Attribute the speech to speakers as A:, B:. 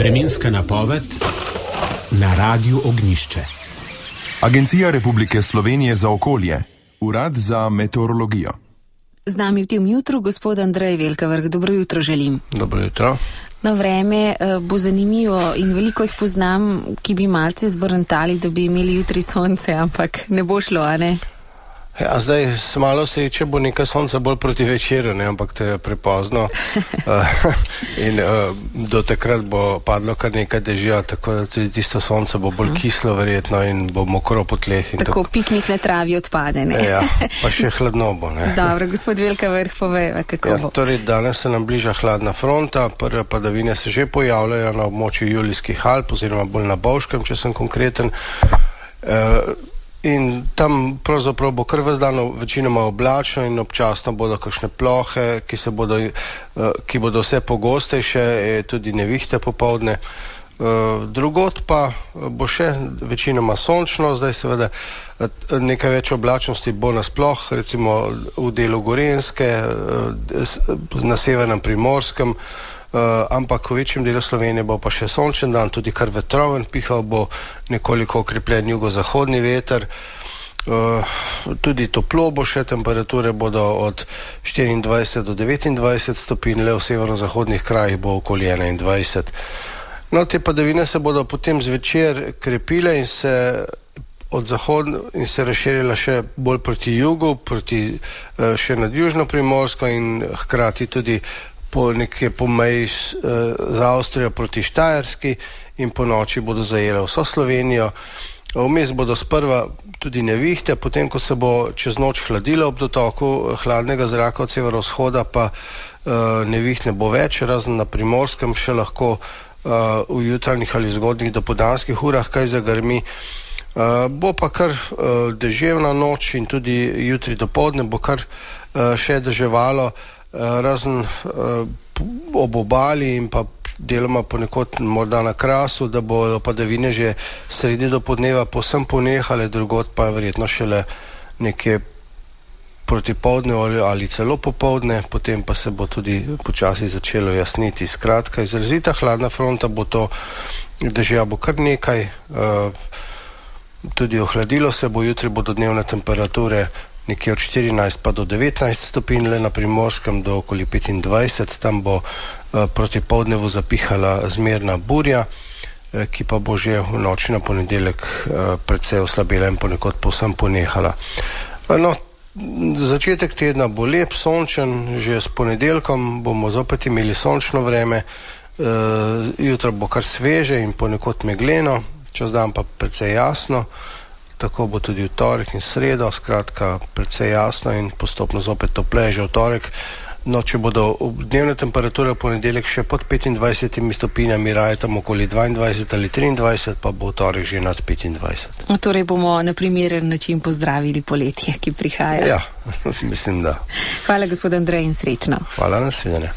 A: Vremenska napoved na Radiu Ognjišče.
B: Agencija Republike Slovenije za okolje, Urad za meteorologijo.
C: Z nami v tem jutru gospod Andrej Velkavrh. Dobro jutro želim.
D: Dobro jutro.
C: No, vreme bo zanimivo in veliko jih poznam, ki bi malce zbrntali, da bi imeli jutri sonce, ampak ne bo šlo, a ne?
D: Ja, zdaj s malo sreče bo nekaj sonca bolj proti večeru, ne, ampak to je prepozno. In do takrat bo padlo kar nekaj dežja, tako da tudi tisto sonce bo bolj kislo verjetno in bo mokro po tleh.
C: Tako piknik na travi odpade, ne?
D: Ja, pa še hladno bo, ne.
C: Dobro, gospod Velkavrh, povejva, kako bo.
D: Torej, danes se nam bliža hladna fronta, prve padavine se že pojavljajo na območju Julijskih Alp, oziroma bolj na Bovškem, če sem konkreten. In tam pravzaprav bo kar ves dan večinoma oblačno in občasno bodo kakšne plohe, ki bodo vse pogostejše, tudi nevihte popoldne. Drugod pa bo še večinoma sončno, zdaj seveda nekaj več oblačnosti bo nasploh, recimo v delu Gorenjske, na severnem Primorskem, ampak v večjem delu Slovenije bo pa še sončen dan, tudi kar vetroven, pihal bo nekoliko okrepljen jugozahodni veter, tudi toplo bo še, temperature bodo od 24 do 29 stopinj, le v severozahodnih krajih bo okoli 21. No, te padavine se bodo potem zvečer krepile in se razširile še bolj proti jugu, še nad južno Primorsko in hkrati tudi po meji z Avstrijo proti Štajerski in po noči bodo zajele vso Slovenijo. Vmes bodo sprva tudi nevihte, potem ko se bo čez noč hladilo ob dotoku hladnega zraka od severovzhoda, pa neviht ne bo več, razen na Primorskem še lahko v jutranjih ali zgodnjih dopoldanskih urah kaj zagrmi. Bo pa kar deževna noč in tudi jutri dopoldne bo kar še deževalo, razen ob obali in pa deloma ponekod morda na Krasu, da bodo padavine že sredi dopoldneva povsem ponehale, drugod pa verjetno šele nekje proti poldne ali celo popoldne, potem pa se bo tudi počasi začelo jasniti. Skratka, izrazita hladna fronta bo to, dežja bo kar nekaj, tudi ohladilo se bo, jutri bodo dnevne temperature nekje od 14 pa do 19 stopinj, le na Primorskem do okoli 25, tam bo proti poldnevu zapihala zmerna burja, ki pa bo že v noči na ponedeljek precej oslabela in ponekod povsem ponehala. No, začetek tedna bo lep, sončen, že s ponedeljkom bomo zopet imeli sončno vreme, jutro bo kar sveže in ponekod megleno, čez dan pa precej jasno. Tako bo tudi v torek in sredo, skratka precej jasno in postopno zopet topleje že v torek. No, če bodo dnevne temperature v ponedeljek še pod 25 stopinjami, raje tam okoli 22 ali 23, pa bo v torek že nad 25.
C: Torej bomo na primeren način pozdravili poletje, ki prihaja.
D: Ja, mislim, da.
C: Hvala, gospod Andrej, in srečno.
D: Hvala, nasvidenje.